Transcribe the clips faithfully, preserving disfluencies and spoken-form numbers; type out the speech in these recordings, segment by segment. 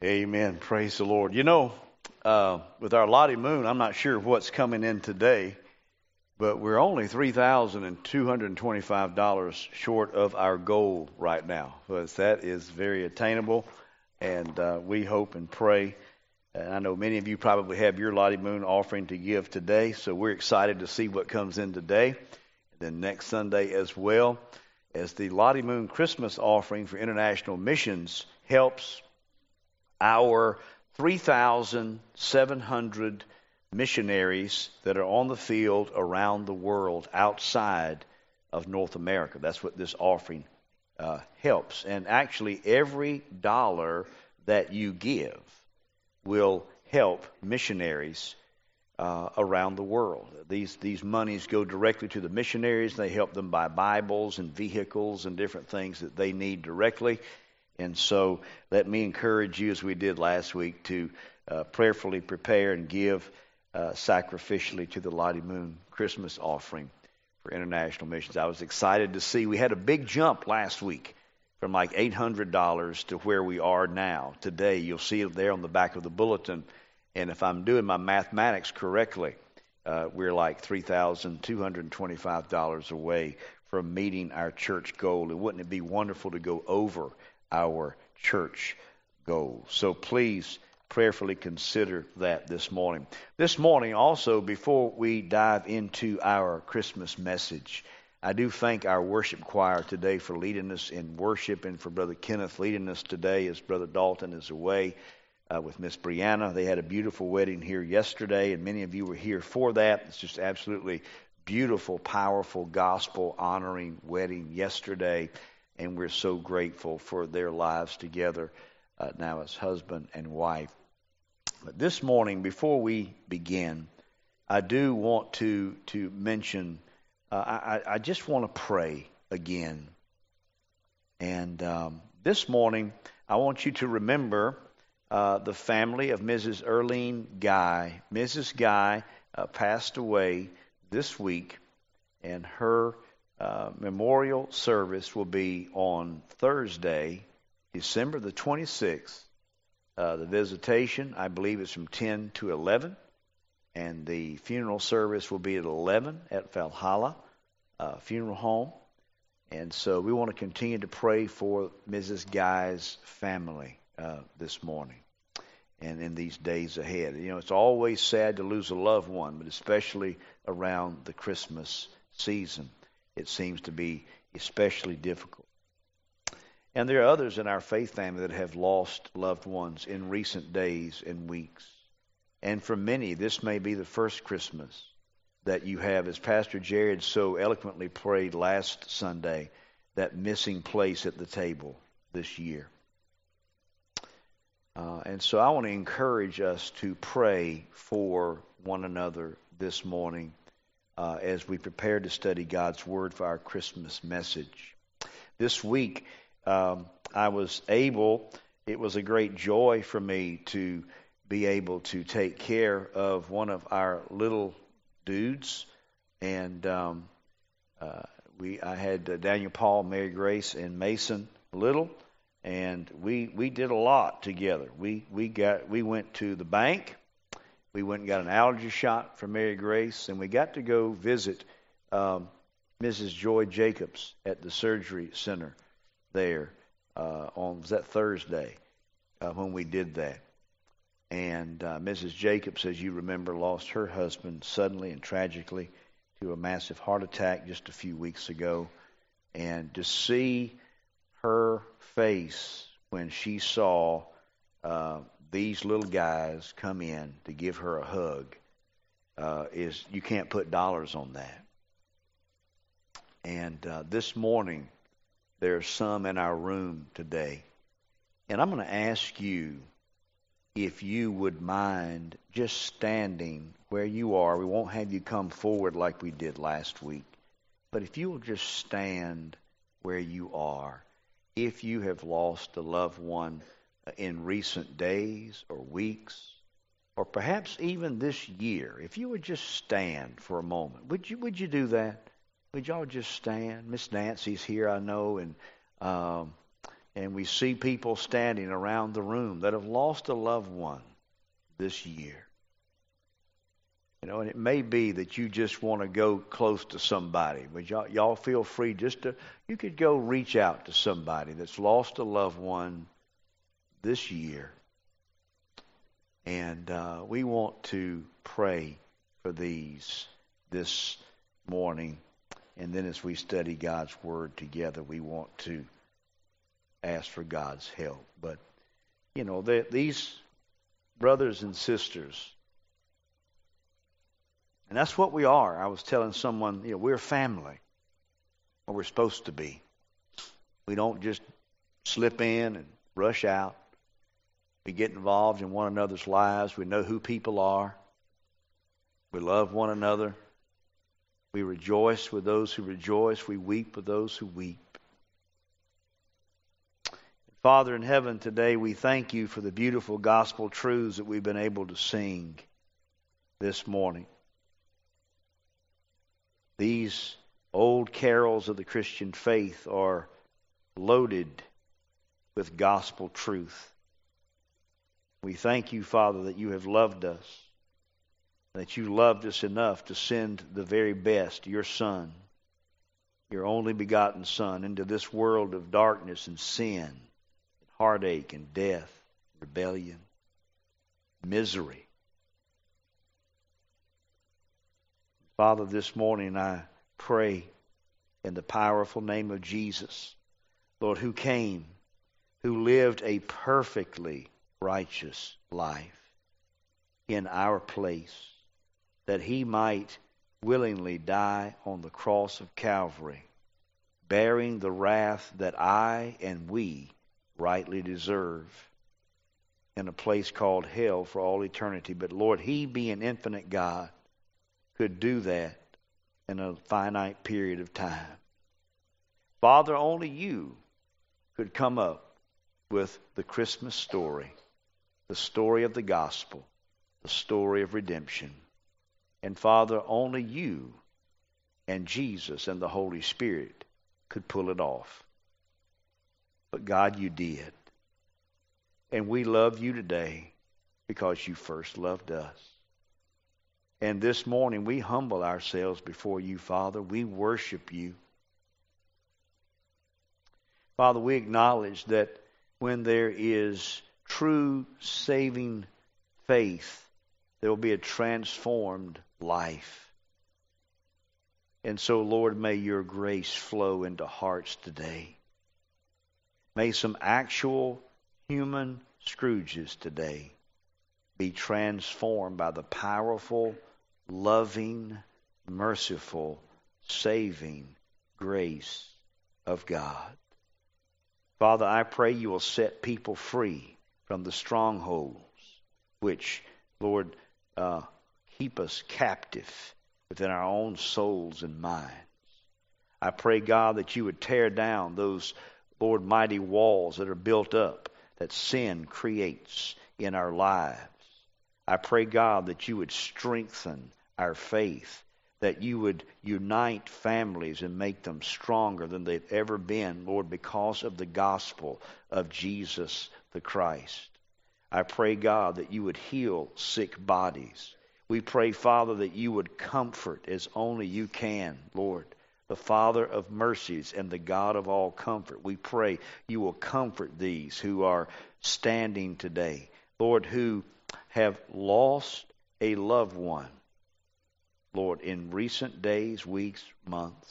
Amen. Praise the Lord. You know, uh, with our Lottie Moon, I'm not sure what's coming in today, but we're only three thousand two hundred twenty-five dollars short of our goal right now. But that is very attainable, and uh, we hope and pray. And I know many of you probably have your Lottie Moon offering to give today, so we're excited to see what comes in today. And then next Sunday as well, as the Lottie Moon Christmas offering for international missions helps our three thousand seven hundred missionaries that are on the field around the world outside of North America. That's what this offering uh, helps. And actually, every dollar that you give will help missionaries uh, around the world. These these monies go directly to the missionaries. They help them buy Bibles and vehicles and different things that they need directly. And so let me encourage you, as we did last week, to uh, prayerfully prepare and give uh, sacrificially to the Lottie Moon Christmas offering for international missions. I was excited to see we had a big jump last week from like eight hundred dollars to where we are now. Today, you'll see it there on the back of the bulletin. And if I'm doing my mathematics correctly, uh, we're like three thousand two hundred twenty-five dollars away from meeting our church goal. And wouldn't it be wonderful to go over our church goals? So please prayerfully consider that this morning. This morning also, before we dive into our Christmas message, I do thank our worship choir today for leading us in worship, and for Brother Kenneth leading us today as Brother Dalton is away uh, with Miss Brianna. They had a beautiful wedding here yesterday, and many of you were here for that. It's just absolutely beautiful, powerful, gospel-honoring wedding yesterday. And we're so grateful for their lives together uh, now as husband and wife. But this morning, before we begin, I do want to to mention, uh, I, I just want to pray again. And um, this morning, I want you to remember uh, the family of Missus Erlene Guy. Missus Guy uh, passed away this week, and her Uh, memorial service will be on Thursday, December the twenty-sixth. Uh, the visitation, I believe, is from ten to eleven, and the funeral service will be at eleven at Valhalla uh, Funeral Home. And so we want to continue to pray for Missus Guy's family uh, this morning and in these days ahead. You know, it's always sad to lose a loved one, but especially around the Christmas season, it seems to be especially difficult. And there are others in our faith family that have lost loved ones in recent days and weeks. And for many, this may be the first Christmas that you have, as Pastor Jared so eloquently prayed last Sunday, that missing place at the table this year. Uh, and so I want to encourage us to pray for one another this morning, Uh, as we prepare to study God's Word for our Christmas message. This week, um, I was able, it was a great joy for me to be able to take care of one of our little dudes. And um, uh, we, I had uh, Daniel, Paul, Mary Grace, and Mason Little, and we we did a lot together. We we got we went to the bank. We went and got an allergy shot for Mary Grace, and we got to go visit um, Missus Joy Jacobs at the surgery center there uh, on was that Thursday uh, when we did that. And uh, Missus Jacobs, as you remember, lost her husband suddenly and tragically to a massive heart attack just a few weeks ago. And to see her face when she saw uh, these little guys come in to give her a hug, uh, is you can't put dollars on that. And uh, this morning, there's some in our room today. And I'm going to ask you if you would mind just standing where you are. We won't have you come forward like we did last week. But if you will just stand where you are, if you have lost a loved one in recent days or weeks, or perhaps even this year, if you would just stand for a moment, would you would you do that? Would y'all just stand? Miss Nancy's here, I know, and um, And we see people standing around the room that have lost a loved one this year. You know, and it may be that you just want to go close to somebody, but y'all, y'all feel free just to, you could go reach out to somebody that's lost a loved one this year. And uh, we want to pray for these this morning. And then as we study God's Word together, we want to ask for God's help. But, you know, these brothers and sisters, and that's what we are. I was telling someone, you know, we're family, or we're supposed to be. We don't just slip in and rush out. We get involved in one another's lives. We know who people are. We love one another. We rejoice with those who rejoice. We weep with those who weep. Father in heaven, today we thank you for the beautiful gospel truths that we've been able to sing this morning. These old carols of the Christian faith are loaded with gospel truth. We thank you, Father, that you have loved us, that you loved us enough to send the very best, your Son, your only begotten Son, into this world of darkness and sin, heartache and death, rebellion, misery. Father, this morning I pray in the powerful name of Jesus, Lord, who came, who lived a perfectly righteous life in our place, that he might willingly die on the cross of Calvary, bearing the wrath that I and we rightly deserve in a place called hell for all eternity. But Lord, he being infinite God could do that in a finite period of time. Father, only you could come up with the Christmas story, the story of the gospel, the story of redemption. And Father, only you and Jesus and the Holy Spirit could pull it off. But God, you did. And we love you today because you first loved us. And this morning we humble ourselves before you, Father. We worship you. Father, we acknowledge that when there is true saving faith, there will be a transformed life. And so, Lord, may your grace flow into hearts today. May some actual human Scrooges today be transformed by the powerful, loving, merciful, saving grace of God. Father, I pray you will set people free from the strongholds which, Lord, uh, keep us captive within our own souls and minds. I pray, God, that you would tear down those, Lord, mighty walls that are built up that sin creates in our lives. I pray, God, that you would strengthen our faith, that you would unite families and make them stronger than they've ever been, Lord, because of the gospel of Jesus the Christ. I pray, God, that you would heal sick bodies. We pray, Father, that you would comfort as only you can, Lord, the Father of mercies and the God of all comfort. We pray you will comfort these who are standing today, Lord, who have lost a loved one, Lord, in recent days, weeks, months.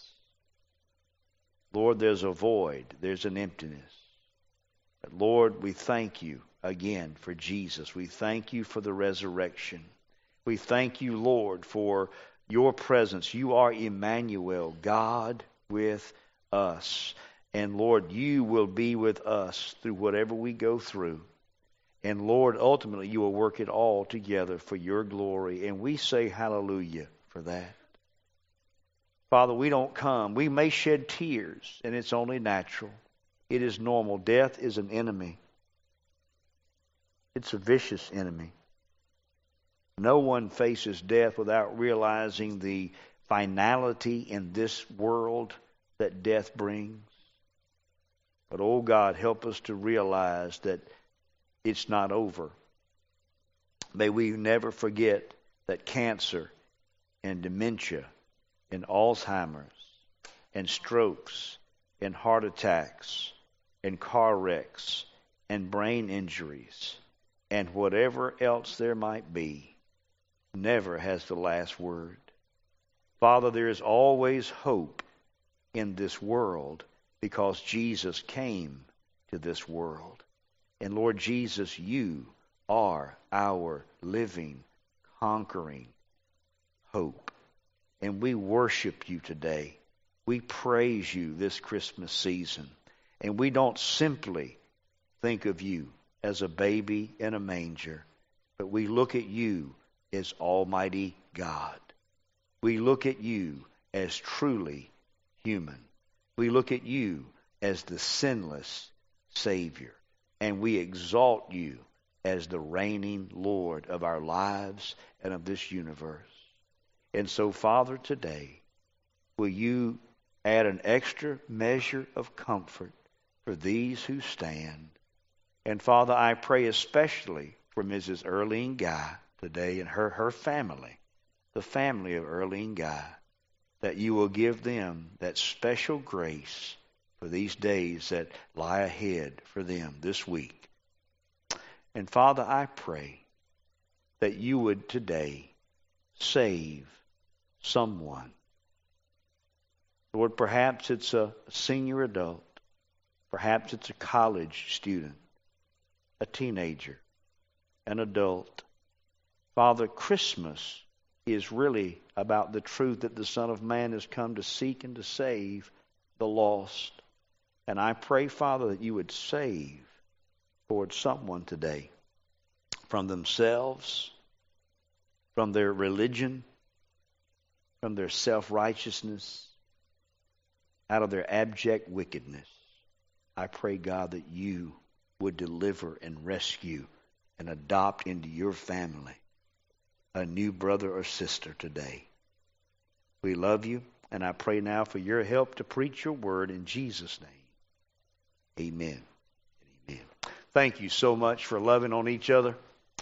Lord, there's a void, there's an emptiness. But Lord, we thank you again for Jesus. We thank you for the resurrection. We thank you, Lord, for your presence. You are Emmanuel, God with us. And Lord, you will be with us through whatever we go through. And Lord, ultimately you will work it all together for your glory. And we say hallelujah for that. Father, we don't come. We may shed tears, and it's only natural. It is normal. Death is an enemy. It's a vicious enemy. No one faces death without realizing the finality in this world that death brings. But, oh God, help us to realize that it's not over. May we never forget that cancer and dementia and Alzheimer's and strokes and heart attacks and car wrecks and brain injuries and whatever else there might be never has the last word. Father, there is always hope in this world because Jesus came to this world. And Lord Jesus, you are our living, conquering hope. And we worship you today. We praise you this Christmas season. And we don't simply think of you as a baby in a manger, but we look at you as Almighty God. We look at you as truly human. We look at you as the sinless Savior. And we exalt you as the reigning Lord of our lives and of this universe. And so, Father, today, will you add an extra measure of comfort for these who stand? And Father, I pray especially for Missus Earlene Guy today and her, her family, the family of Earlene Guy, that you will give them that special grace for these days that lie ahead for them this week. And Father, I pray that you would today save someone. Lord, perhaps it's a senior adult. Perhaps it's a college student, a teenager, an adult. Father, Christmas is really about the truth that the Son of Man has come to seek and to save the lost. And I pray, Father, that you would save toward someone today from themselves, from their religion, from their self-righteousness, out of their abject wickedness. I pray, God, that you would deliver and rescue and adopt into your family a new brother or sister today. We love you, and I pray now for your help to preach your word in Jesus' name. Amen. Amen. Thank you so much for loving on each other.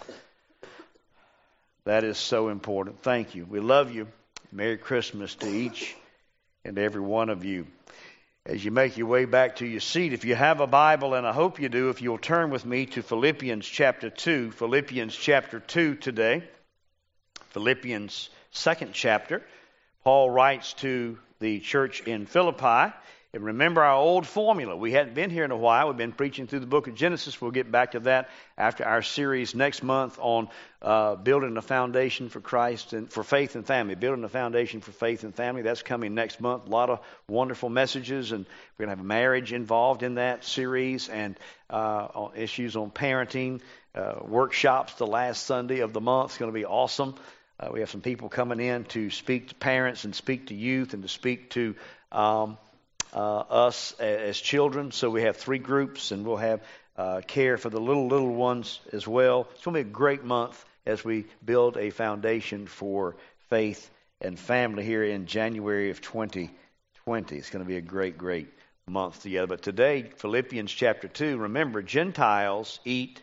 That is so important. Thank you. We love you. Merry Christmas to each and every one of you. As you make your way back to your seat, if you have a Bible, and I hope you do, if you'll turn with me to Philippians chapter two, Philippians chapter two today. Philippians second chapter. Paul writes to the church in Philippi. And remember our old formula. We hadn't been here in a while. We've been preaching through the book of Genesis. We'll get back to that after our series next month on uh, building a foundation for Christ and for faith and family. Building a foundation for faith and family. That's coming next month. A lot of wonderful messages, and we're going to have marriage involved in that series, and uh, issues on parenting, uh, workshops the last Sunday of the month. It's going to be awesome. Uh, we have some people coming in to speak to parents and speak to youth and to speak to um, Uh, us as children. So we have three groups, and we'll have uh, care for the little, little ones as well. It's going to be a great month as we build a foundation for faith and family here in January of twenty twenty. It's going to be a great, great month together. But today, Philippians chapter two, remember, Gentiles eat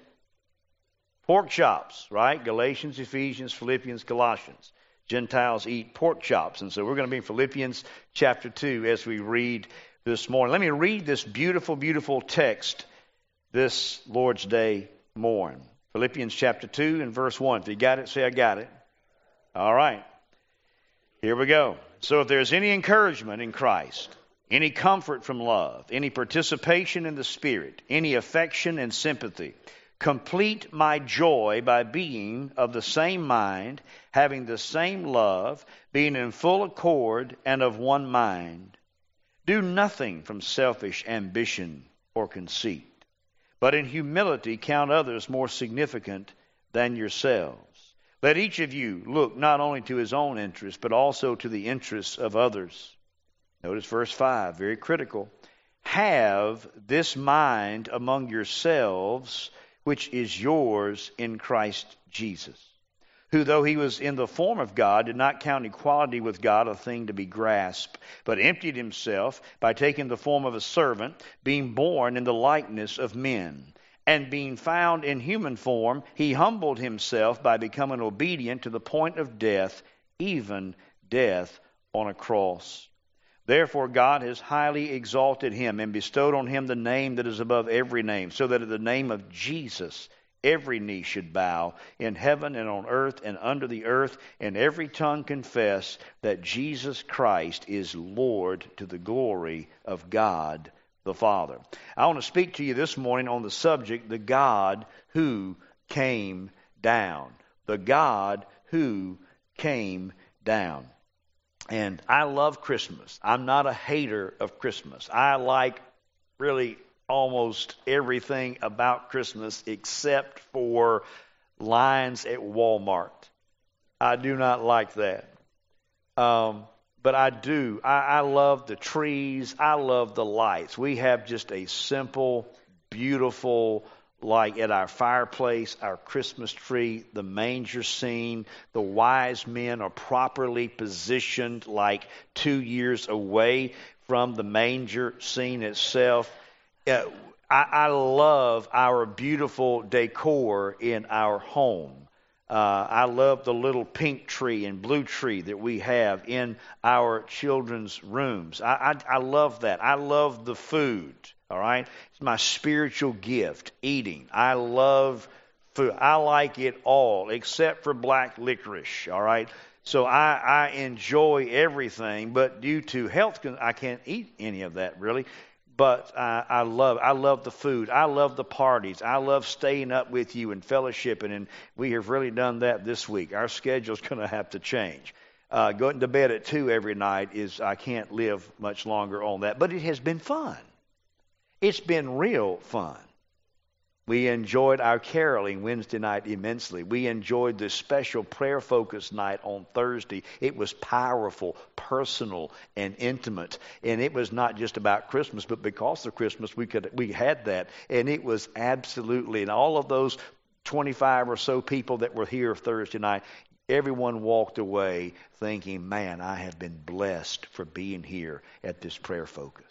pork chops, right? Galatians, Ephesians, Philippians, Colossians. Gentiles eat pork chops. And so we're going to be in Philippians chapter two as we read this morning. Let me read this beautiful, beautiful text this Lord's Day morning. Philippians chapter two and verse one. If you got it, say I got it. All right. Here we go. So if there's any encouragement in Christ, any comfort from love, any participation in the Spirit, any affection and sympathy, complete my joy by being of the same mind, having the same love, being in full accord and of one mind. Do nothing from selfish ambition or conceit, but in humility count others more significant than yourselves. Let each of you look not only to his own interests, but also to the interests of others. Notice verse five, very critical. Have this mind among yourselves, which is yours in Christ Jesus, who, though he was in the form of God, did not count equality with God a thing to be grasped, but emptied himself by taking the form of a servant, being born in the likeness of men. And being found in human form, he humbled himself by becoming obedient to the point of death, even death on a cross. Therefore God has highly exalted him and bestowed on him the name that is above every name, so that at the name of Jesus every knee should bow in heaven and on earth and under the earth, and every tongue confess that Jesus Christ is Lord, to the glory of God the Father. I want to speak to you this morning on the subject, the God who came down. The God who came down. And I love Christmas. I'm not a hater of Christmas. I like really almost everything about Christmas except for lines at Walmart. I do not like that. Um, but I do. I, I love the trees. I love the lights. We have just a simple, beautiful, like at our fireplace, our Christmas tree, the manger scene. The wise men are properly positioned like two years away from the manger scene itself. Uh, I, I love our beautiful decor in our home. Uh, I love the little pink tree and blue tree that we have in our children's rooms. I, I, I love that. I love the food, all right? It's my spiritual gift, eating. I love food. I like it all except for black licorice, all right? So I, I enjoy everything, but due to health, I can't eat any of that really. But I, I love I love the food. I love the parties. I love staying up with you and fellowshipping, and we have really done that this week. Our schedule's going to have to change. Uh, going to bed at two every night is, I can't live much longer on that. But it has been fun. It's been real fun. We enjoyed our caroling Wednesday night immensely. We enjoyed this special prayer focus night on Thursday. It was powerful, personal, and intimate. And it was not just about Christmas, but because of Christmas, we could we had that. And it was absolutely, and all of those twenty-five or so people that were here Thursday night, everyone walked away thinking, man, I have been blessed for being here at this prayer focus.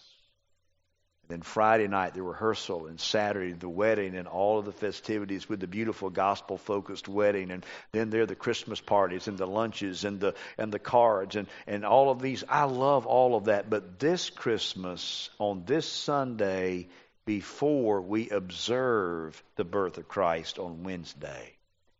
Then Friday night, the rehearsal, and Saturday, the wedding, and all of the festivities with the beautiful gospel-focused wedding. And then there are the Christmas parties and the lunches and the and the cards and, and all of these. I love all of that. But this Christmas, on this Sunday, before we observe the birth of Christ on Wednesday,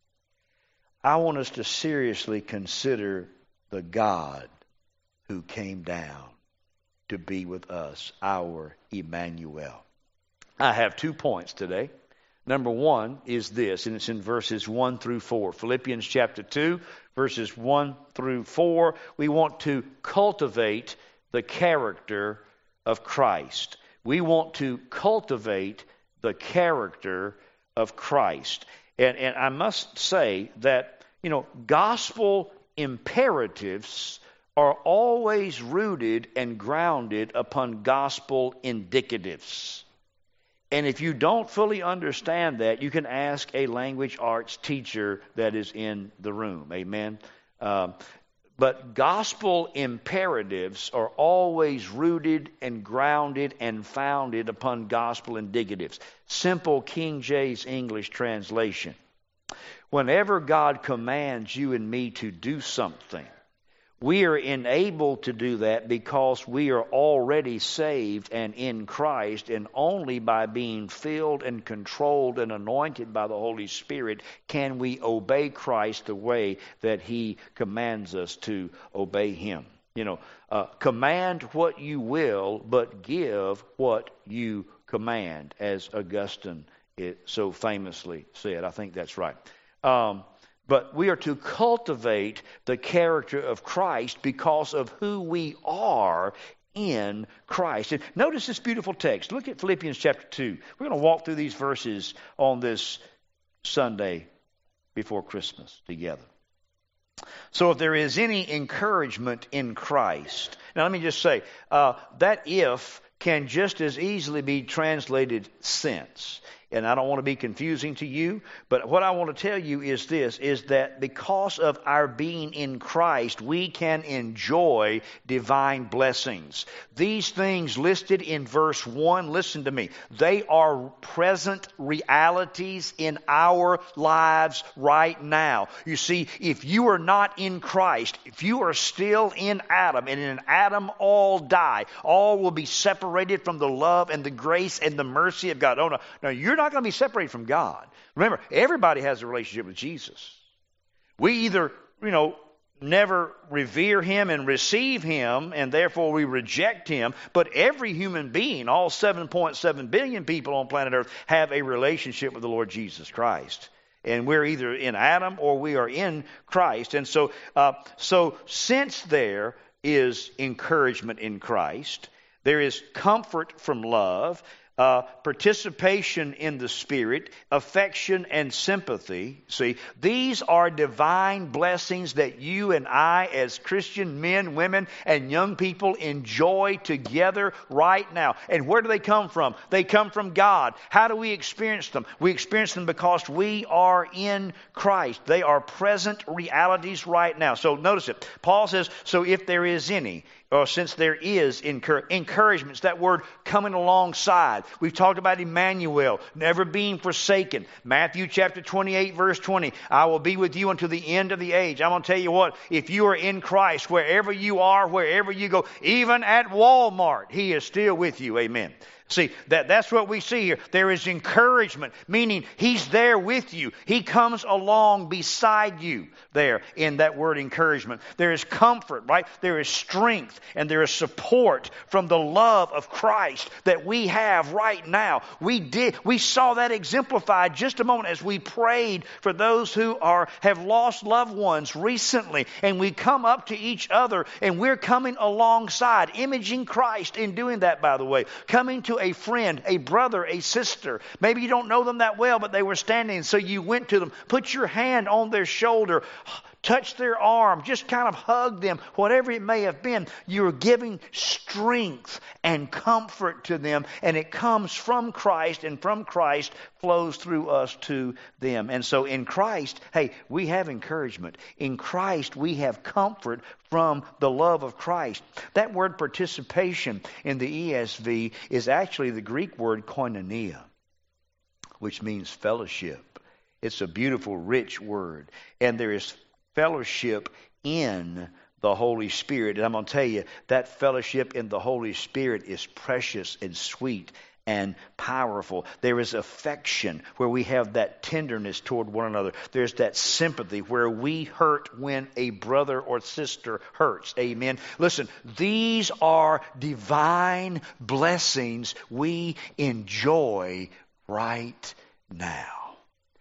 I want us to seriously consider the God who came down to be with us, our Emmanuel. I have two points today. Number one is this, and it's in verses one through four. Philippians chapter two, verses one through four. We want to cultivate the character of Christ. We want to cultivate the character of Christ. And, and I must say that, you know, gospel imperatives are always rooted and grounded upon gospel indicatives. And if you don't fully understand that, you can ask a language arts teacher that is in the room. Amen? Um, but gospel imperatives are always rooted and grounded and founded upon gospel indicatives. Simple King James English translation. Whenever God commands you and me to do something, we are enabled to do that because we are already saved and in Christ, and only by being filled and controlled and anointed by the Holy Spirit can we obey Christ the way that He commands us to obey Him. You know, uh, command what you will, but give what you command, as Augustine it so famously said. I think that's right. Um, But we are to cultivate the character of Christ because of who we are in Christ. And notice this beautiful text. Look at Philippians chapter two. We're going to walk through these verses on this Sunday before Christmas together. So if there is any encouragement in Christ. Now let me just say, uh, that if can just as easily be translated since. And I don't want to be confusing to you, but what I want to tell you is this, is that because of our being in Christ, we can enjoy divine blessings. These things listed in verse one, listen to me, they are present realities in our lives right now. You see, if you are not in Christ, if you are still in Adam, and in Adam all die, all will be separated from the love and the grace and the mercy of God. Oh, no, no, you're not going to be separated from God. Remember, everybody has a relationship with Jesus. We either, you know, never revere Him and receive Him, and therefore we reject Him. But every human being, all seven point seven billion people on planet Earth, have a relationship with the Lord Jesus Christ. And we're either in Adam or we are in Christ. And so, uh, so since there is encouragement in Christ, there is comfort from love, Uh, participation in the Spirit, affection and sympathy. See, these are divine blessings that you and I as Christian men, women, and young people enjoy together right now. And where do they come from? They come from God. How do we experience them? We experience them because we are in Christ. They are present realities right now. So notice it. Paul says, so if there is any, or since there is encouragement, it's that word coming alongside. We've talked about Emmanuel, never being forsaken. Matthew chapter twenty-eight, verse twenty. I will be with you until the end of the age. I'm going to tell you what, if you are in Christ, wherever you are, wherever you go, even at Walmart, He is still with you. Amen. See, that, that's what we see here. There is encouragement, meaning He's there with you. He comes along beside you there in that word encouragement. There is comfort, right? There is strength and there is support from the love of Christ that we have right now. We did, we saw that exemplified just a moment as we prayed for those who are have lost loved ones recently. And we come up to each other and we're coming alongside, imaging Christ in doing that, by the way. Coming to a friend, a brother, a sister. Maybe you don't know them that well, but they were standing, so you went to them, put your hand on their shoulder, touch their arm, just kind of hug them, whatever it may have been. You're giving strength and comfort to them, and it comes from Christ, and from Christ flows through us to them. And so in Christ, hey, we have encouragement. In Christ, we have comfort from the love of Christ. That word participation in the E S V is actually the Greek word koinonia, which means fellowship. It's a beautiful, rich word. And there is fellowship in the Holy Spirit. And I'm going to tell you, that fellowship in the Holy Spirit is precious and sweet and powerful. There is affection where we have that tenderness toward one another. There's that sympathy where we hurt when a brother or sister hurts. Amen. Listen, these are divine blessings we enjoy right now.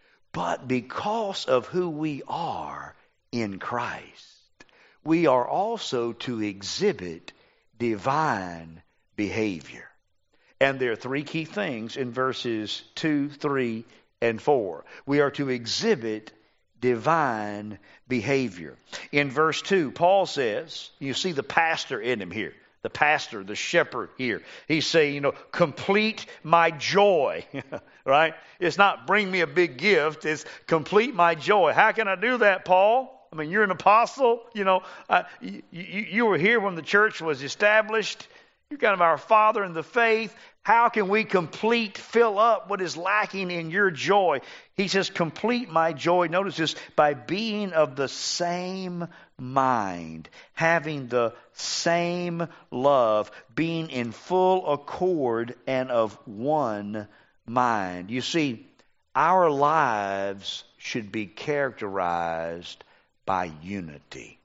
But because of who we are in Christ, we are also to exhibit divine behavior. And there are three key things in verses two, three, and four. We are to exhibit divine behavior. In verse two, Paul says, you see the pastor in him here. The pastor, the shepherd here. He's saying, you know, complete my joy, right? It's not bring me a big gift. It's complete my joy. How can I do that, Paul? I mean, you're an apostle. You know, uh, you, you, you were here when the church was established. You're kind of our father in the faith. How can we complete, fill up what is lacking in your joy? He says, complete my joy. Notice this, by being of the same mind, having the same love, being in full accord and of one mind. You see, our lives should be characterized by unity.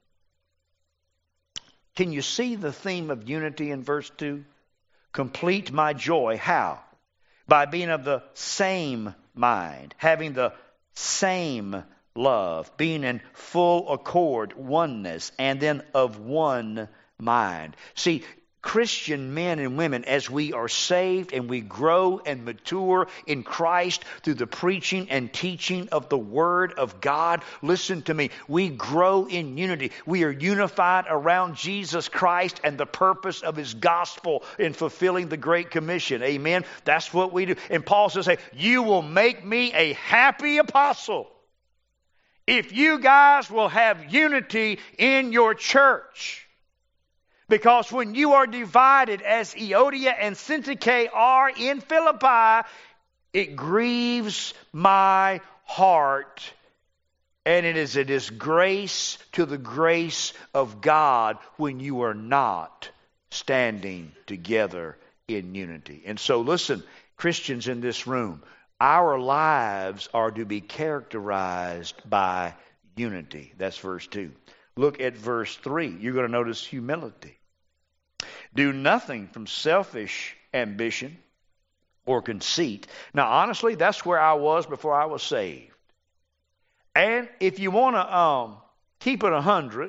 Can you see the theme of unity in verse two? Complete my joy. How? By being of the same mind, having the same love, being in full accord, oneness, and then of one mind. See, Christian men and women, as we are saved and we grow and mature in Christ through the preaching and teaching of the Word of God, listen to me, we grow in unity. We are unified around Jesus Christ and the purpose of His gospel in fulfilling the Great Commission. Amen? That's what we do. And Paul says, hey, you will make me a happy apostle if you guys will have unity in your church. Because when you are divided as Euodia and Syntyche are in Philippi, it grieves my heart. And it is a disgrace to the grace of God when you are not standing together in unity. And so listen, Christians in this room, our lives are to be characterized by unity. That's verse two. Look at verse three. You're going to notice humility. Do nothing from selfish ambition or conceit. Now, honestly, that's where I was before I was saved. And if you want to um, keep it a hundred,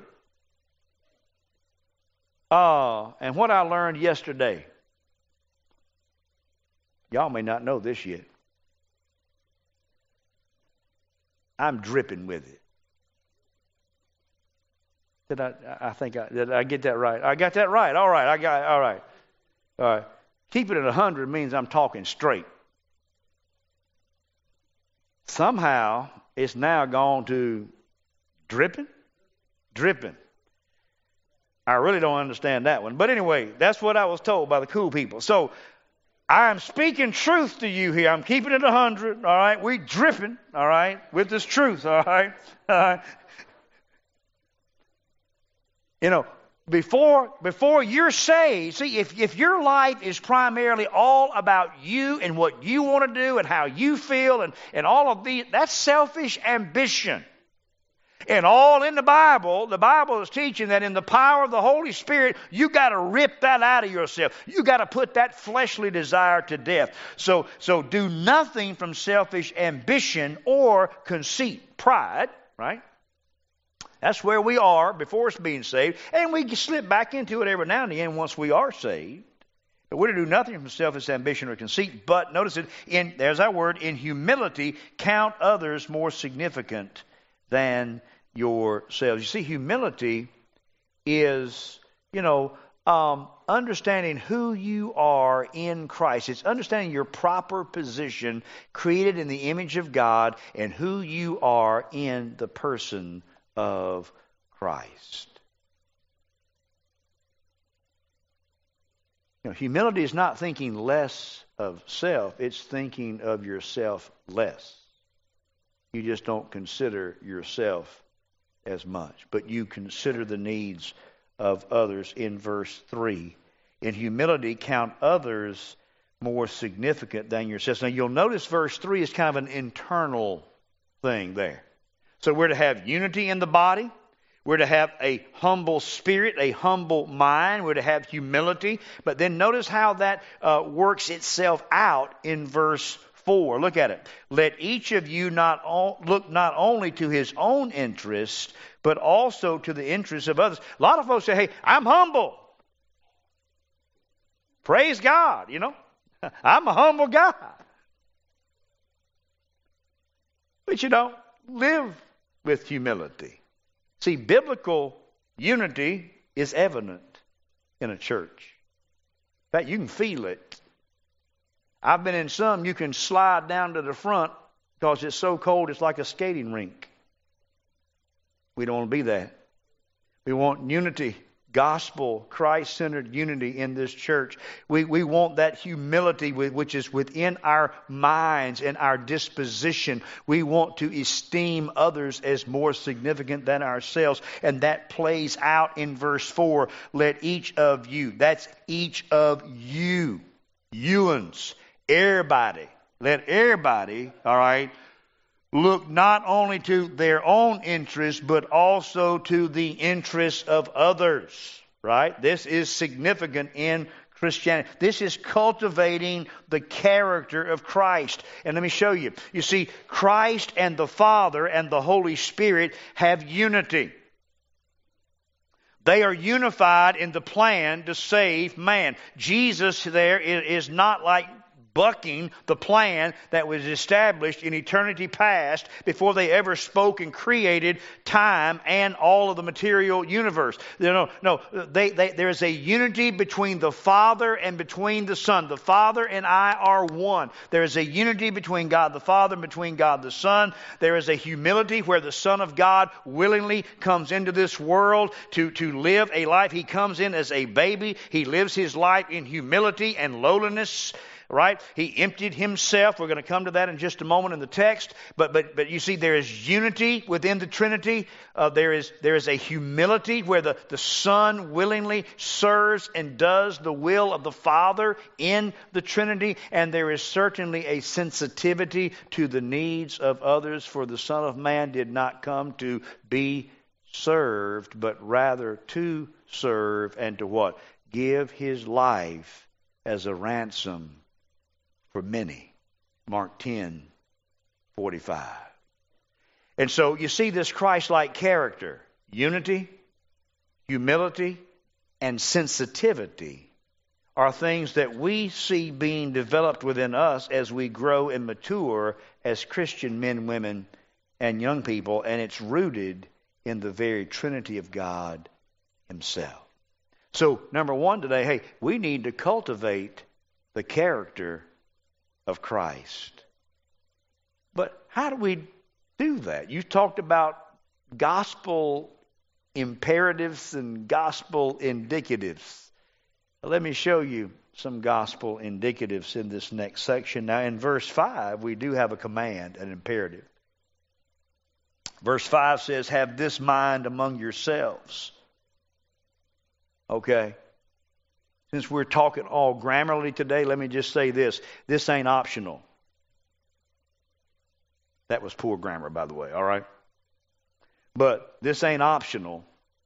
uh, and what I learned yesterday, y'all may not know this yet. I'm dripping with it. Did I, I think I, did I get that right? I got that right. All right. I got all right. All right. Keep it at a hundred means I'm talking straight. Somehow it's now gone to dripping, dripping. I really don't understand that one. But anyway, that's what I was told by the cool people. So I'm speaking truth to you here. I'm keeping it a hundred. All right. We dripping. All right. With this truth. All right. All right. You know, before before you're saved, see, if, if your life is primarily all about you and what you want to do and how you feel and, and all of these, that's selfish ambition. And all in the Bible, the Bible is teaching that in the power of the Holy Spirit, you got to rip that out of yourself. You got to put that fleshly desire to death. So, so do nothing from selfish ambition or conceit, pride, right? That's where we are before us being saved. And we slip back into it every now and again once we are saved. But we're to do nothing from selfish ambition or conceit. But notice it, in, there's our word, in humility, count others more significant than yourselves. You see, humility is, you know, um, understanding who you are in Christ. It's understanding your proper position created in the image of God and who you are in the person of Christ. You know, humility is not thinking less of self, it's thinking of yourself less. You just don't consider yourself as much, but you consider the needs of others in verse three. In humility, count others more significant than yourselves. Now you'll notice verse three is kind of an internal thing there. So we're to have unity in the body. We're to have a humble spirit, a humble mind. We're to have humility. But then notice how that uh, works itself out in verse four. Look at it. Let each of you not o- look not only to his own interest, but also to the interests of others. A lot of folks say, hey, I'm humble. Praise God, you know. I'm a humble guy. But you don't live with humility. See, biblical unity is evident in a church. In fact, you can feel it. I've been in some, you can slide down to the front because it's so cold it's like a skating rink. We don't want to be that. We want unity, gospel, Christ-centered unity in this church. We, we want that humility which is within our minds and our disposition. We want to esteem others as more significant than ourselves. And that plays out in verse four. Let each of you, that's each of you, youans, everybody, let everybody, all right, look not only to their own interests, but also to the interests of others, right? This is significant in Christianity. This is cultivating the character of Christ. And let me show you. You see, Christ and the Father and the Holy Spirit have unity. They are unified in the plan to save man. Jesus there is not like bucking the plan that was established in eternity past before they ever spoke and created time and all of the material universe. No, no, they, they, there is a unity between the Father and between the Son. The Father and I are one. There is a unity between God the Father and between God the Son. There is a humility where the Son of God willingly comes into this world to, to live a life. He comes in as a baby. He lives his life in humility and lowliness. Right? He emptied himself. We're going to come to that in just a moment in the text. But but but you see, there is unity within the Trinity. Uh, there is there is a humility where the, the Son willingly serves and does the will of the Father in the Trinity. And there is certainly a sensitivity to the needs of others. For the Son of Man did not come to be served, but rather to serve and to what? Give his life as a ransom for many. Mark ten forty-five. And so you see this Christ-like character, unity, humility, and sensitivity are things that we see being developed within us as we grow and mature as Christian men, women, and young people, and it's rooted in the very Trinity of God himself. So, number one today, hey, we need to cultivate the character of Christ. But how do we do that? You talked about gospel imperatives and gospel indicatives. Let me show you some gospel indicatives in this next section. Now, in verse five, we do have a command, an imperative. Verse five says, have this mind among yourselves. Okay. Since we're talking all grammarly today, let me just say this. This ain't optional. That was poor grammar, by the way, all right? But this ain't optional.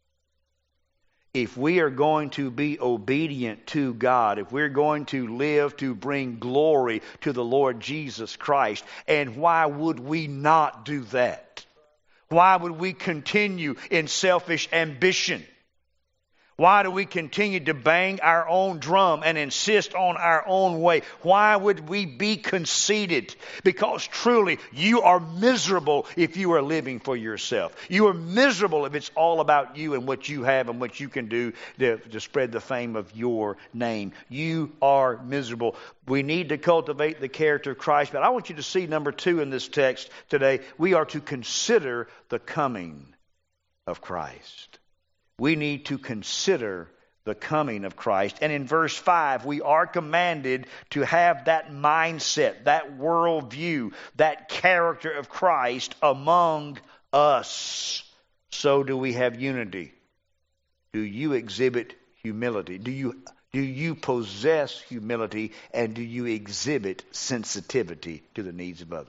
If we are going to be obedient to God, if we're going to live to bring glory to the Lord Jesus Christ, and why would we not do that? Why would we continue in selfish ambition? Why do we continue to bang our own drum and insist on our own way? Why would we be conceited? Because truly, you are miserable if you are living for yourself. You are miserable if it's all about you and what you have and what you can do to, to spread the fame of your name. You are miserable. We need to cultivate the character of Christ. But I want you to see number two in this text today. We are to consider the coming of Christ. We need to consider the coming of Christ. And in verse five, we are commanded to have that mindset, that worldview, that character of Christ among us. So do we have unity? Do you exhibit humility? Do you, do you possess humility? And do you exhibit sensitivity to the needs of others?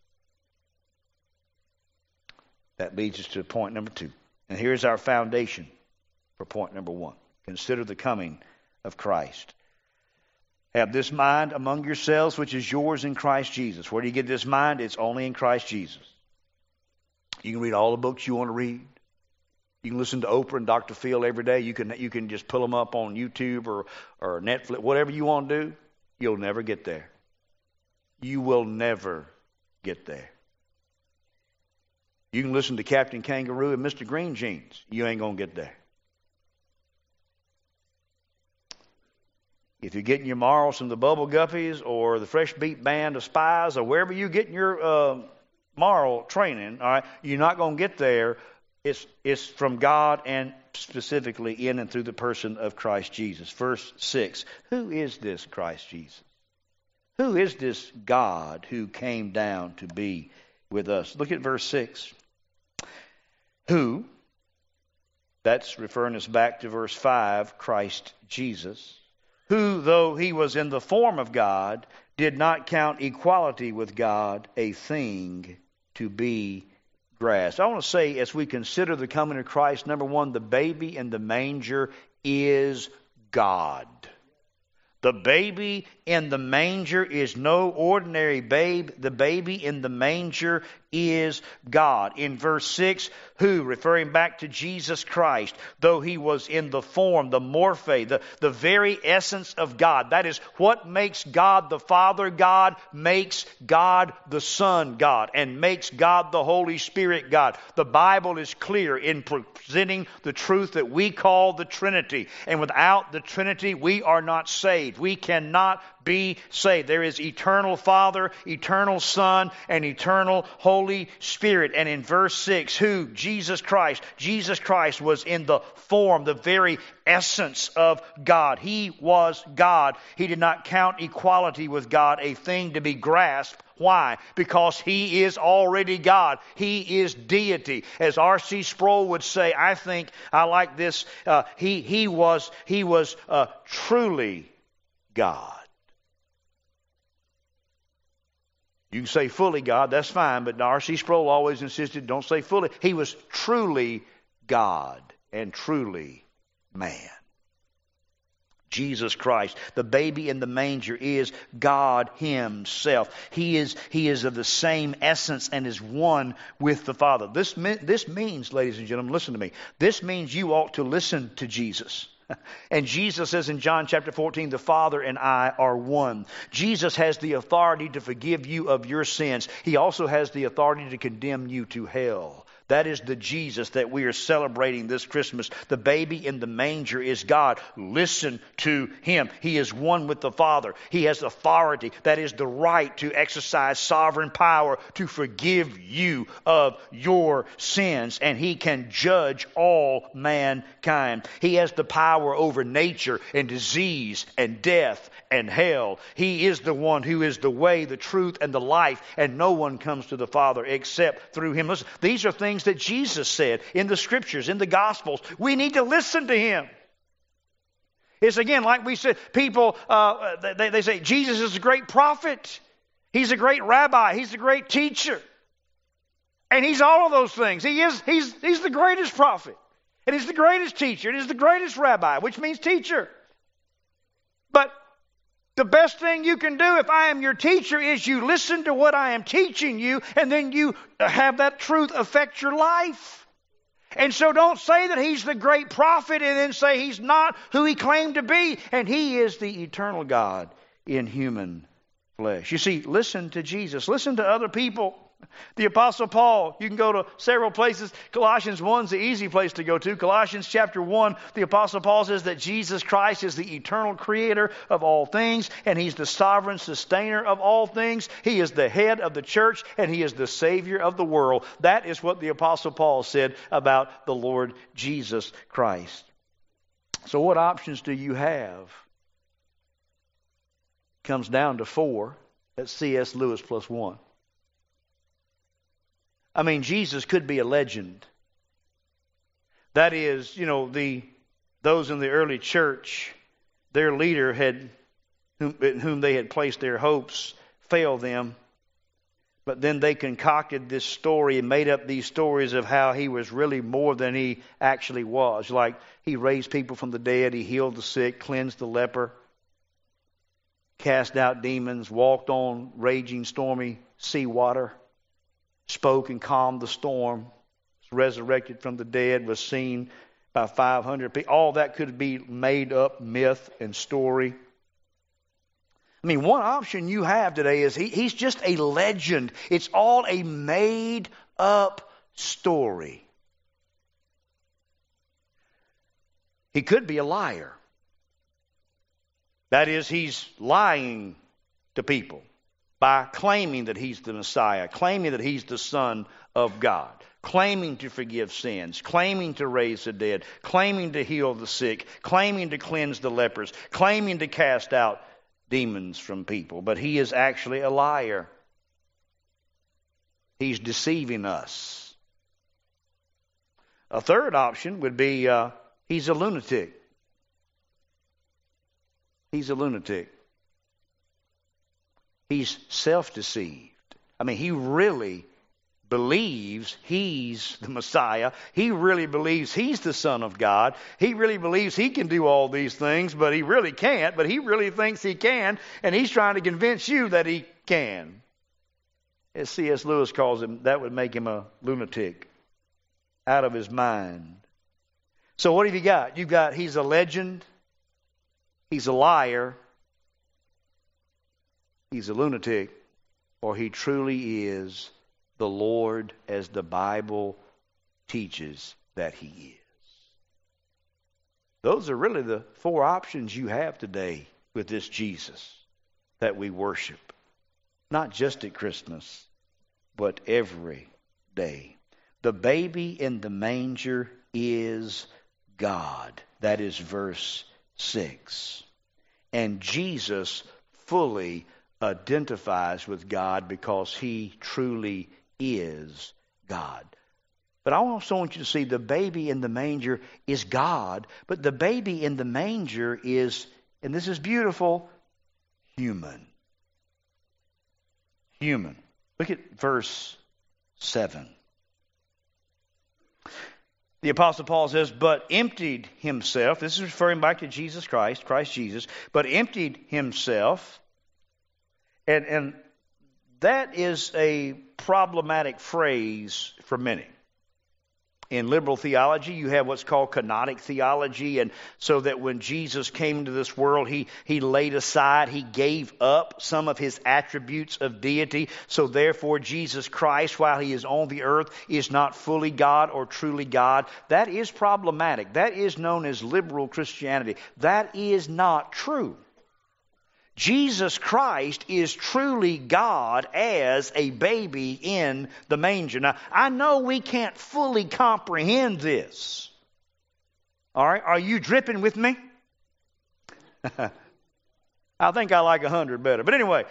That leads us to point number two. And here's our foundation. For point number one, consider the coming of Christ. Have this mind among yourselves, which is yours in Christ Jesus. Where do you get this mind? It's only in Christ Jesus. You can read all the books you want to read. You can listen to Oprah and Doctor Phil every day. You can you can just pull them up on YouTube or, or Netflix, whatever you want to do. You'll never get there. You will never get there. You can listen to Captain Kangaroo and Mister Green Jeans. You ain't going to get there. If you're getting your morals from the Bubble Guppies or the Fresh Beat Band of Spies or wherever you're getting your uh, moral training, all right, you're not going to get there. It's, it's from God and specifically in and through the person of Christ Jesus. Verse six, who is this Christ Jesus? Who is this God who came down to be with us? Look at verse six. Who, that's referring us back to verse five, Christ Jesus, who, though he was in the form of God, did not count equality with God a thing to be grasped. I want to say, as we consider the coming of Christ, number one, the baby in the manger is God. The baby in the manger is no ordinary babe. The baby in the manger is God. In verse six, who, referring back to Jesus Christ, though he was in the form, the morphe, the, the very essence of God. That is what makes God the Father God, makes God the Son God, and makes God the Holy Spirit God. The Bible is clear in presenting the truth that we call the Trinity. And without the Trinity, we are not saved. We cannot be saved. There is eternal Father, eternal Son, and eternal Holy Spirit. And in verse six, who? Jesus Christ. Jesus Christ was in the form, the very essence of God. He was God. He did not count equality with God a thing to be grasped. Why? Because He is already God. He is deity. As R C Sproul would say, I think, I like this, uh, he, he was, he was uh, truly God. You can say fully God, that's fine, but R C Sproul always insisted, don't say fully. He was truly God and truly man. Jesus Christ, the baby in the manger, is God Himself. He is, he is of the same essence and is one with the Father. This, this means, ladies and gentlemen, listen to me. This means you ought to listen to Jesus. And Jesus says in John chapter fourteen, the Father and I are one. Jesus has the authority to forgive you of your sins. He also has the authority to condemn you to hell. That is the Jesus that we are celebrating this Christmas. The baby in the manger is God. Listen to Him. He is one with the Father. He has authority. That is the right to exercise sovereign power to forgive you of your sins. And He can judge all mankind. He has the power over nature and disease and death and hell. He is the one who is the way, the truth, and the life. And no one comes to the Father except through Him. Listen, these are things that Jesus said in the Scriptures, in the Gospels. We need to listen to Him. It's again, like we said, people, uh, they, they say, Jesus is a great prophet. He's a great rabbi. He's a great teacher. And He's all of those things. He is, he's, he's the greatest prophet. And He's the greatest teacher. And He's the greatest rabbi, which means teacher. But the best thing you can do if I am your teacher is you listen to what I am teaching you, and then you have that truth affect your life. And so don't say that He's the great prophet and then say He's not who He claimed to be. And He is the eternal God in human flesh. You see, listen to Jesus. Listen to other people. The Apostle Paul, you can go to several places. Colossians one is the easy place to go to. Colossians chapter one, the Apostle Paul says that Jesus Christ is the eternal creator of all things, and He's the sovereign sustainer of all things. He is the head of the church, and He is the Savior of the world. That is what the Apostle Paul said about the Lord Jesus Christ. So what options do you have? Comes down to four. That's C S Lewis plus one. I mean, Jesus could be a legend. That is, you know, the those in the early church, their leader had, whom, in whom they had placed their hopes, failed them. But then they concocted this story and made up these stories of how He was really more than He actually was. Like He raised people from the dead, He healed the sick, cleansed the leper, cast out demons, walked on raging stormy sea water, spoke and calmed the storm, was resurrected from the dead, was seen by five hundred people. All that could be made up myth and story. I mean, one option you have today is he, he's just a legend. It's all a made up story. He could be a liar. That is, he's lying to people by claiming that He's the Messiah, claiming that He's the Son of God, claiming to forgive sins, claiming to raise the dead, claiming to heal the sick, claiming to cleanse the lepers, claiming to cast out demons from people. But he is actually a liar. He's deceiving us. A third option would be uh, he's a lunatic. He's a lunatic. He's self-deceived. I mean, he really believes he's the Messiah. He really believes he's the Son of God. He really believes he can do all these things, but he really can't. But he really thinks he can, and he's trying to convince you that he can. as C S Lewis calls him, that would make him a lunatic, out of his mind. So what have you got? You've got he's a legend, he's a liar, he's a lunatic, or he truly is the Lord as the Bible teaches that he is. Those are really the four options you have today with this Jesus that we worship. Not just at Christmas, but every day. The baby in the manger is God. That is verse six. And Jesus fully identifies with God because he truly is God. But I also want you to see the baby in the manger is God, but the baby in the manger is, and this is beautiful, human. Human. Look at verse seven. The Apostle Paul says, but emptied himself, this is referring back to Jesus Christ, Christ Jesus, but emptied himself. And, and that is a problematic phrase for many. In liberal theology, you have what's called kenotic theology, and so that when Jesus came into this world, he, he laid aside, he gave up some of his attributes of deity. So therefore, Jesus Christ, while he is on the earth, is not fully God or truly God. That is problematic. That is known as liberal Christianity. That is not true. Jesus Christ is truly God as a baby in the manger. Now, I know we can't fully comprehend this. All right, are you dripping with me? I think I like a hundred better. But anyway,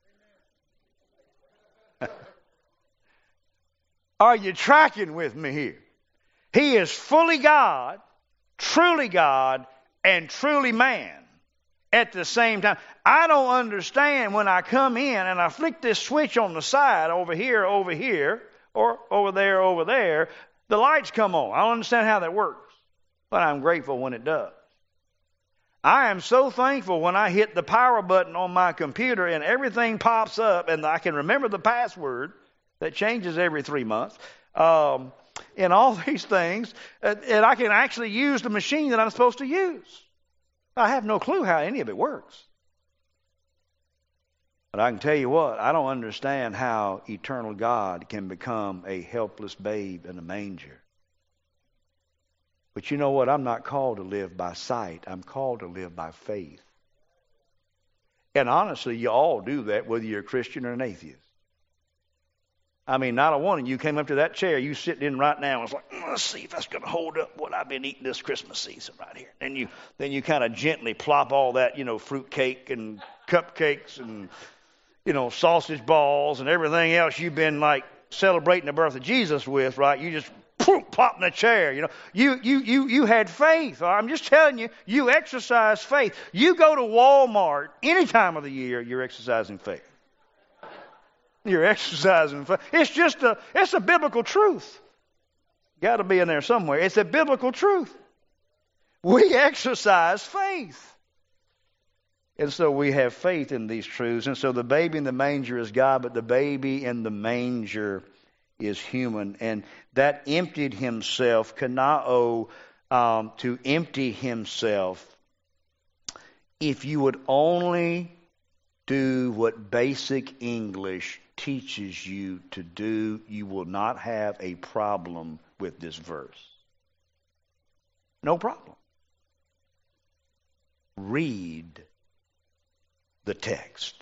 are you tracking with me here? He is fully God, truly God, and truly man at the same time. I don't understand when I come in and I flick this switch on the side over here, over here, or over there, over there, the lights come on. I don't understand how that works, but I'm grateful when it does. I am so thankful when I hit the power button on my computer and everything pops up and I can remember the password that changes every three months. Um, and all these things, and I can actually use the machine that I'm supposed to use. I have no clue how any of it works. But I can tell you what, I don't understand how eternal God can become a helpless babe in a manger. But you know what? I'm not called to live by sight. I'm called to live by faith. And honestly, you all do that, whether you're a Christian or an atheist. I mean, not a one of you came up to that chair you sitting in right now and was like, let's see if that's going to hold up what I've been eating this Christmas season right here. And you, then you kind of gently plop all that, you know, fruit cake and cupcakes and, you know, sausage balls and everything else you've been like celebrating the birth of Jesus with, right? You just poof, plop in the chair, you know. You, you, you, you had faith. I'm just telling you, you exercise faith. You go to Walmart any time of the year, you're exercising faith. You're exercising faith. It's just a, it's a biblical truth. Got to be in there somewhere. It's a biblical truth. We exercise faith. And so we have faith in these truths. And so the baby in the manger is God, but the baby in the manger is human. And that emptied himself, kanao, um, to empty himself. If you would only do what basic English teaches you to do, you will not have a problem with this verse. No problem. Read the text.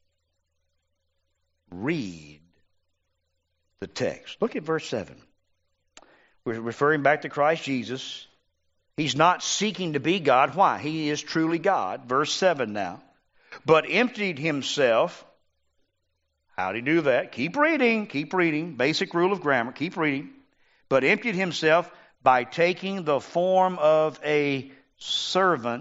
Read the text. Look at verse seven. We're referring back to Christ Jesus. He's not seeking to be God. Why? He is truly God. Verse seven now. But emptied himself. How did he do that? Keep reading. Keep reading. Basic rule of grammar. Keep reading. But emptied himself by taking the form of a servant,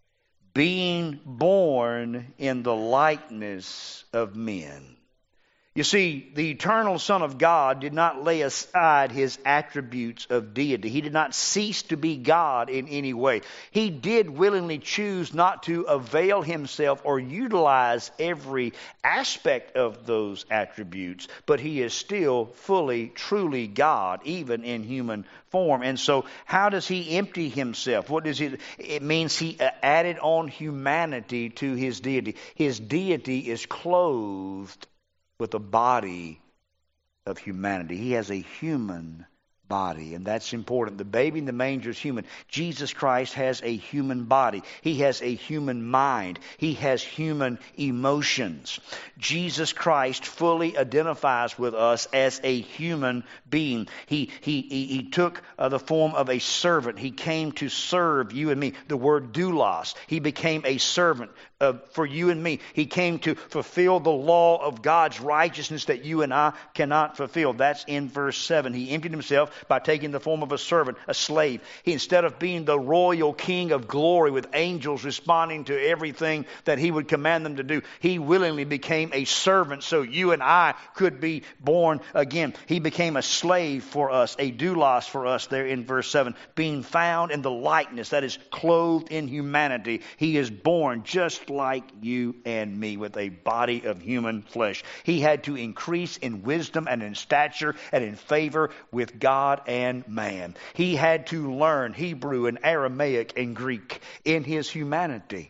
being born in the likeness of men. You see, the eternal Son of God did not lay aside his attributes of deity. He did not cease to be God in any way. He did willingly choose not to avail himself or utilize every aspect of those attributes, but he is still fully, truly God, even in human form. And so, how does he empty himself? What does it? It means he added on humanity to his deity. His deity is clothed with a body of humanity. He has a human body, and that's important. The baby in the manger is human. Jesus Christ has a human body. He has a human mind. He has human emotions. Jesus Christ fully identifies with us as a human being. He he he, he took uh, the form of a servant. He came to serve you and me. The word doulos. He became a servant uh, for you and me. He came to fulfill the law of God's righteousness that you and I cannot fulfill. That's in verse seven. He emptied himself by taking the form of a servant, a slave. He, instead of being the royal king of glory with angels responding to everything that he would command them to do, he willingly became a servant so you and I could be born again. He became a slave for us, a doulos for us there in verse seven. Being found in the likeness, that is clothed in humanity, he is born just like you and me with a body of human flesh. He had to increase in wisdom and in stature and in favor with God and man. He had to learn Hebrew and Aramaic and Greek in his humanity.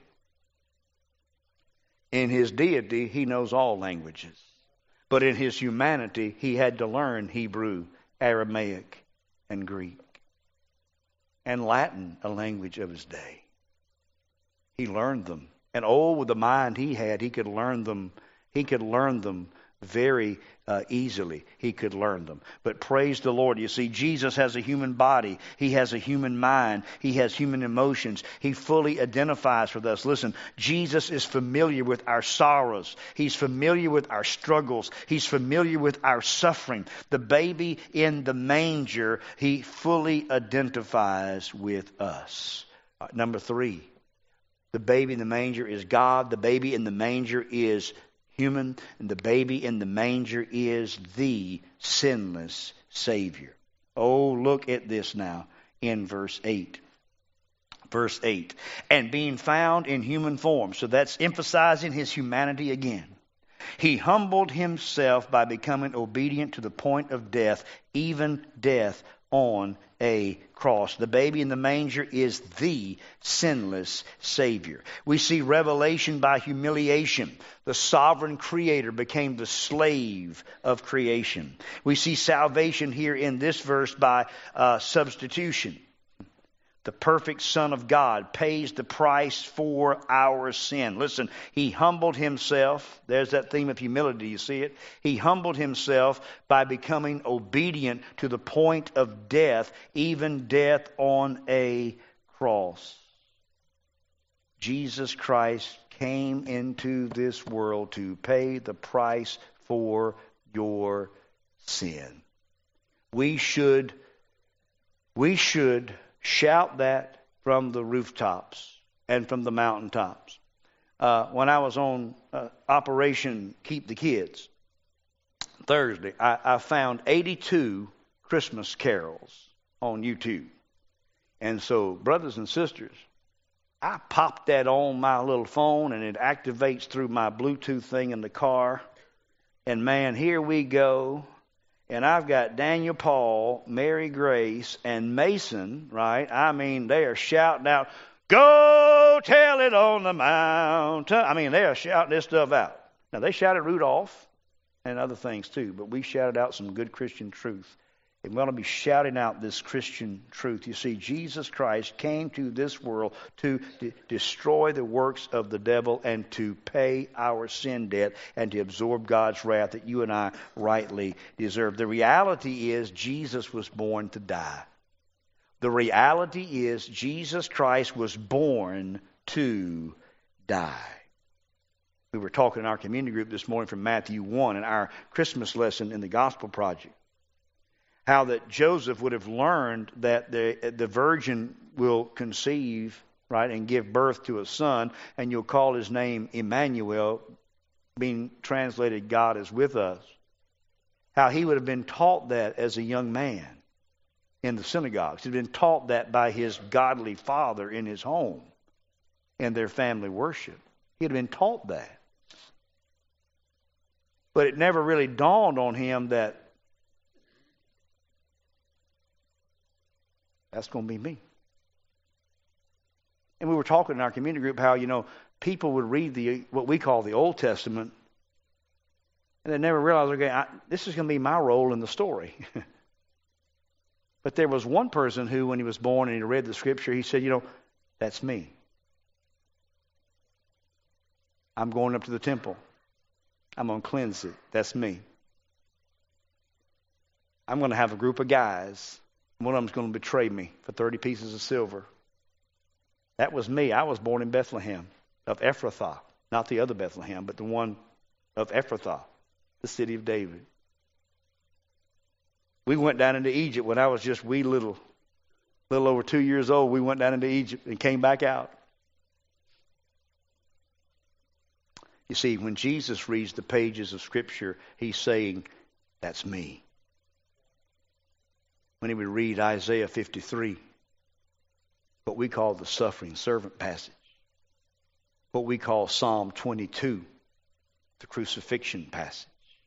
In his deity, he knows all languages. But in his humanity, he had to learn Hebrew, Aramaic, and Greek. And Latin, a language of his day. He learned them. And oh, with the mind he had, he could learn them. He could learn them very uh, easily. He could learn them. But praise the Lord. You see, Jesus has a human body. He has a human mind. He has human emotions. He fully identifies with us. Listen, Jesus is familiar with our sorrows. He's familiar with our struggles. He's familiar with our suffering. The baby in the manger, he fully identifies with us. Uh, number three, the baby in the manger is God. The baby in the manger is human, and the baby in the manger is the sinless Savior. Oh, look at this now in verse eight. Verse eight. And being found in human form. So that's emphasizing his humanity again. He humbled himself by becoming obedient to the point of death, even death on a cross. The baby in the manger is the sinless Savior. We see revelation by humiliation. The sovereign creator became the slave of creation. We see salvation here in this verse by uh, substitution. The perfect Son of God pays the price for our sin. Listen, he humbled himself. There's that theme of humility, you see it? He humbled himself by becoming obedient to the point of death, even death on a cross. Jesus Christ came into this world to pay the price for your sin. We should, we should shout that from the rooftops and from the mountaintops. Uh, when I was on uh, Operation Keep the Kids Thursday, I, I found eighty-two Christmas carols on YouTube. And so, brothers and sisters, I popped that on my little phone and it activates through my Bluetooth thing in the car. And man, here we go. And I've got Daniel Paul, Mary Grace, and Mason, right? I mean, they are shouting out, "Go tell it on the mountain." I mean, they are shouting this stuff out. Now, they shouted Rudolph and other things too, but we shouted out some good Christian truth. And we want to be shouting out this Christian truth. You see, Jesus Christ came to this world to de- destroy the works of the devil and to pay our sin debt and to absorb God's wrath that you and I rightly deserve. The reality is Jesus was born to die. The reality is Jesus Christ was born to die. We were talking in our community group this morning from Matthew one in our Christmas lesson in the Gospel Project. How that Joseph would have learned that the the virgin will conceive, right, and give birth to a son, and you'll call his name Emmanuel, being translated God is with us, how he would have been taught that as a young man in the synagogues. He'd been taught that by his godly father in his home and their family worship. He'd been taught that. But it never really dawned on him that that's going to be me. And we were talking in our community group how, you know, people would read the what we call the Old Testament, and they never realized, okay, I, this is going to be my role in the story. But there was one person who, when he was born and he read the Scripture, he said, you know, that's me. I'm going up to the temple. I'm going to cleanse it. That's me. I'm going to have a group of guys. One of them's going to betray me for thirty pieces of silver. That was me. I was born in Bethlehem of Ephrathah. Not the other Bethlehem, but the one of Ephrathah, the city of David. We went down into Egypt when I was just wee little, little over two years old. We went down into Egypt and came back out. You see, when Jesus reads the pages of Scripture, he's saying, that's me. When he would read Isaiah fifty-three, what we call the suffering servant passage, what we call Psalm twenty-two, the crucifixion passage,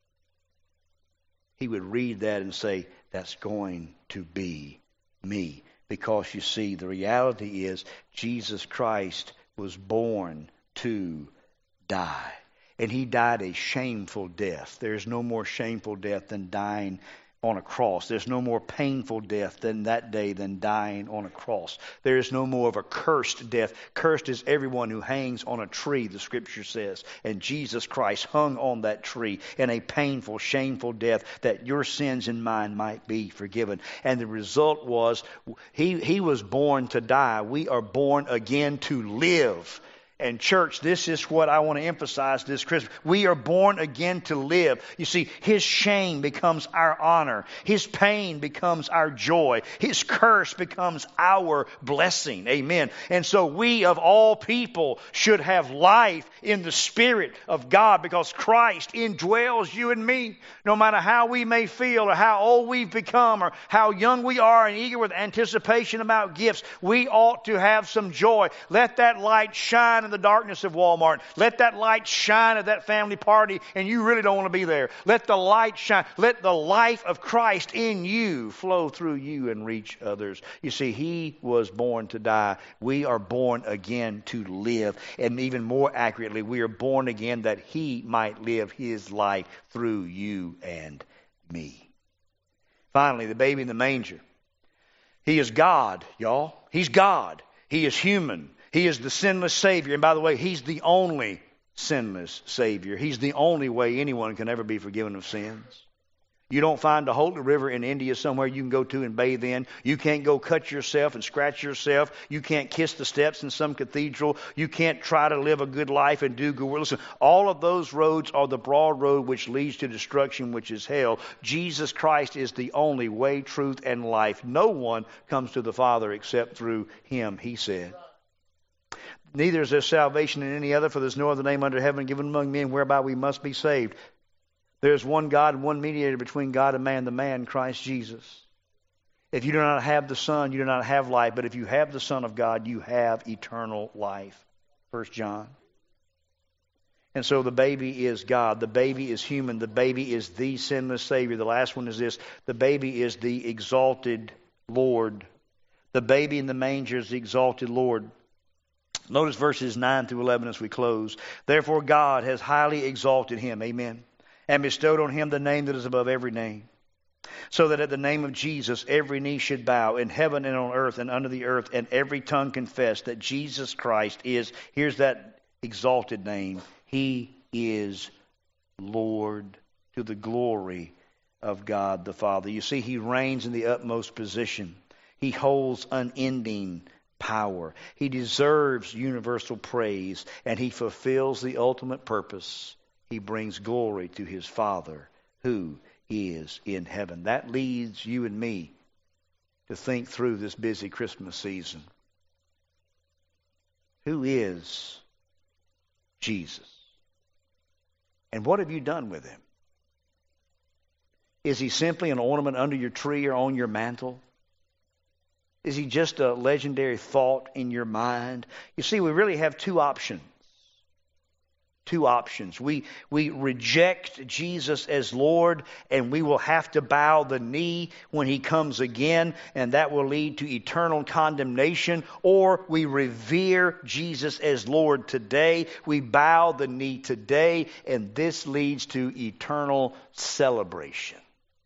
he would read that and say, that's going to be me. Because you see, the reality is Jesus Christ was born to die. And he died a shameful death. There's no more shameful death than dying on a cross. There's no more painful death than that day than dying on a cross. There is no more of a cursed death. Cursed is everyone who hangs on a tree, the Scripture says. And Jesus Christ hung on that tree in a painful, shameful death that your sins and mine might be forgiven. And the result was he, he was born to die. We are born again to live. And church, this is what I want to emphasize this Christmas. We are born again to live. You see, his shame becomes our honor. His pain becomes our joy. His curse becomes our blessing. Amen. And so we of all people should have life in the Spirit of God because Christ indwells you and me. No matter how we may feel or how old we've become or how young we are and eager with anticipation about gifts, we ought to have some joy. Let that light shine in the darkness of Walmart. Let that light shine at that family party and you really don't want to be there. Let the light shine. Let the life of Christ in you flow through you and reach others. You see, he was born to die. We are born again to live. And even more accurately, we are born again that he might live his life through you and me. Finally, the baby in the manger. He is God, y'all. He's God. He is human. He is the sinless Savior. And by the way, he's the only sinless Savior. He's the only way anyone can ever be forgiven of sins. You don't find a holy river in India somewhere you can go to and bathe in. You can't go cut yourself and scratch yourself. You can't kiss the steps in some cathedral. You can't try to live a good life and do good work. Listen, all of those roads are the broad road which leads to destruction, which is hell. Jesus Christ is the only way, truth, and life. No one comes to the Father except through him, he said. Neither is there salvation in any other, for there's no other name under heaven given among men whereby we must be saved. There is one God and one mediator between God and man, the man, Christ Jesus. If you do not have the Son, you do not have life. But if you have the Son of God, you have eternal life. First John. And so the baby is God. The baby is human. The baby is the sinless Savior. The last one is this. The baby is the exalted Lord. The baby in the manger is the exalted Lord. Notice verses nine through eleven as we close. Therefore God has highly exalted him, amen, and bestowed on him the name that is above every name, so that at the name of Jesus every knee should bow in heaven and on earth and under the earth, and every tongue confess that Jesus Christ is, here's that exalted name, he is Lord, to the glory of God the Father. You see, he reigns in the utmost position. He holds unending power. He deserves universal praise, and he fulfills the ultimate purpose. He brings glory to his Father who is in heaven. That leads you and me to think through this busy Christmas season. Who is Jesus? And what have you done with him? Is he simply an ornament under your tree or on your mantle? Is he just a legendary thought in your mind? You see, we really have two options. Two options. We we reject Jesus as Lord, and we will have to bow the knee when he comes again, and that will lead to eternal condemnation. Or we revere Jesus as Lord today. We bow the knee today, and this leads to eternal celebration.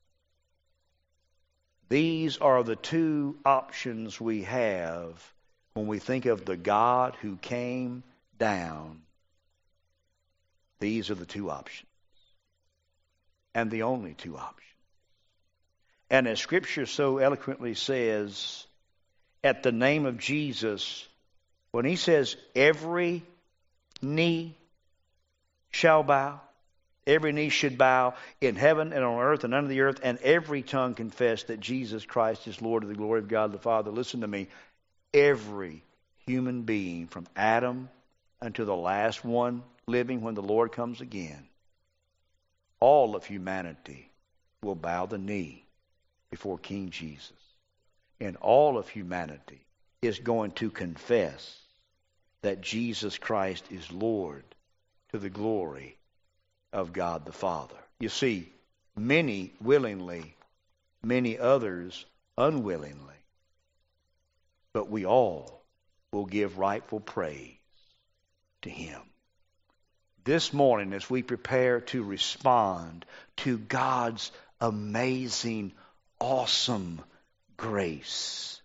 These are the two options we have when we think of the God who came down. These are the two options. And the only two options. And as Scripture so eloquently says, at the name of Jesus, when he says every knee shall bow, every knee should bow in heaven and on earth and under the earth, and every tongue confess that Jesus Christ is Lord to the glory of God the Father. Listen to me. Every human being from Adam unto the last one living when the Lord comes again, all of humanity will bow the knee before King Jesus. And all of humanity is going to confess that Jesus Christ is Lord to the glory of God the Father. You see, many willingly, many others unwillingly, but we all will give rightful praise to him. This morning, as we prepare to respond to God's amazing, awesome grace,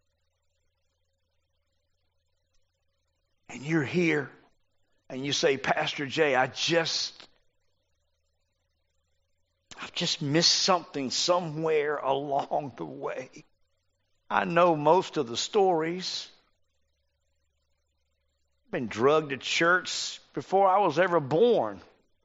and you're here and you say, Pastor Jay, I just, I've just missed something somewhere along the way. I know most of the stories. I've been drugged to church before I was ever born.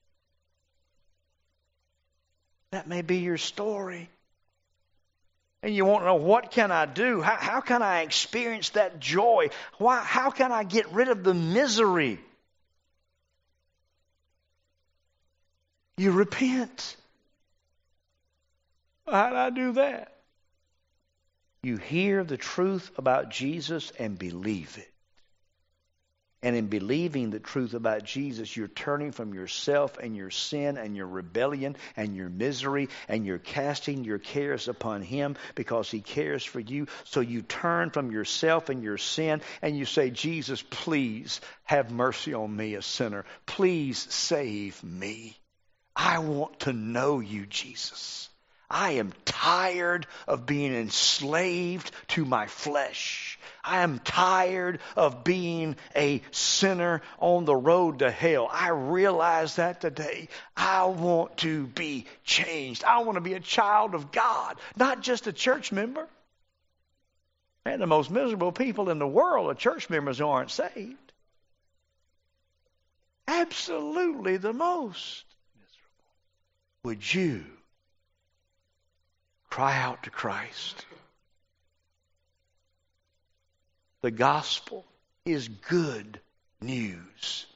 That may be your story. And you want to know, what can I do? How, how can I experience that joy? Why, how can I get rid of the misery? You repent. How do I do that? You hear the truth about Jesus and believe it. And in believing the truth about Jesus, you're turning from yourself and your sin and your rebellion and your misery, and you're casting your cares upon him because he cares for you. So you turn from yourself and your sin and you say, Jesus, please have mercy on me, a sinner. Please save me. I want to know you, Jesus. I am tired of being enslaved to my flesh. I am tired of being a sinner on the road to hell. I realize that today. I want to be changed. I want to be a child of God, not just a church member. And the most miserable people in the world are church members who aren't saved. Absolutely the most miserable. Would you cry out to Christ? The gospel is good news.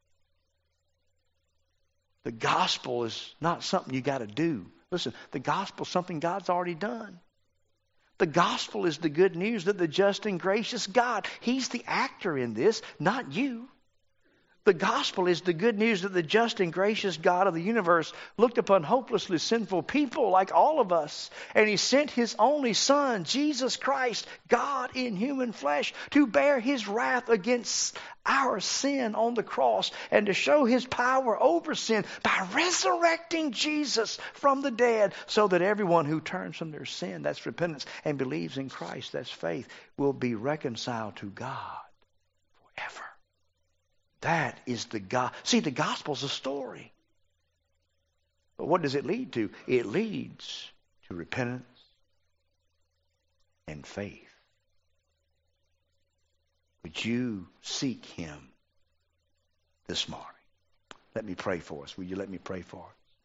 The gospel is not something you got to do. Listen, the gospel is something God's already done. The gospel is the good news that the just and gracious God, he's the actor in this, not you. The gospel is the good news that the just and gracious God of the universe looked upon hopelessly sinful people like all of us. And he sent his only Son, Jesus Christ, God in human flesh, to bear his wrath against our sin on the cross and to show his power over sin by resurrecting Jesus from the dead, so that everyone who turns from their sin, that's repentance, and believes in Christ, that's faith, will be reconciled to God forever. That is the God. See, the gospel's a story. But what does it lead to? It leads to repentance and faith. Would you seek him this morning? Let me pray for us. Will you let me pray for us?